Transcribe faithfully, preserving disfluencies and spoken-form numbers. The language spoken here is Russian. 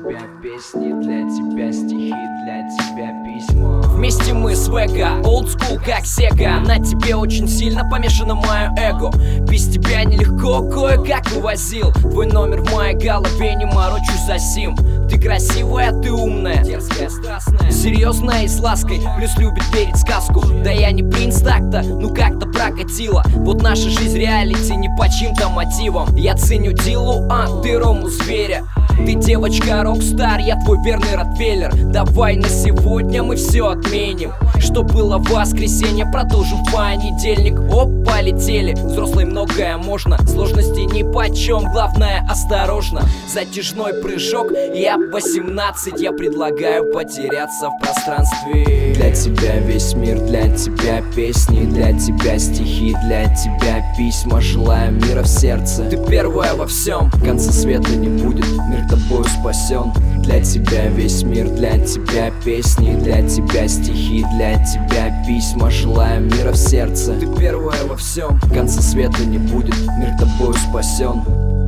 тебя песни, для тебя стихи, для тебя письма. Вместе мы с Вега, олдскул как Сега. На тебе очень сильно помешано мое эго. Без тебя нелегко, кое-как вывозил. Твой номер в моей голове, не морочу за сим. Ты красивая, ты умная, дерзкая, страстная, серьезная и с лаской, плюс любит верить в сказку. Да я не принц так-то, ну как-то прокатило. Вот наша жизнь реалити не по чьим-то мотивам. Я ценю Дилу, а ты Рому Зверя. Ты девочка рок-стар, я твой верный ротвейлер. Давай на сегодня мы все отменим. Что было в воскресенье, продолжим в понедельник. Оп, полетели, взрослый многое можно. Сложности ни почем, главное осторожно. Затяжной прыжок, я восемнадцать. Я предлагаю потеряться в пространстве. Для тебя весь мир, для тебя песни, для тебя стихи, для тебя письма. Желаю мира в сердце. Ты первая во всем, конца света не будет, мир тобою спасен. Для тебя весь мир, для тебя песни, для тебя стихи, для тебя письма. Желаю мира в сердце. Ты первая во всем, конца света не будет, мир тобою спасен.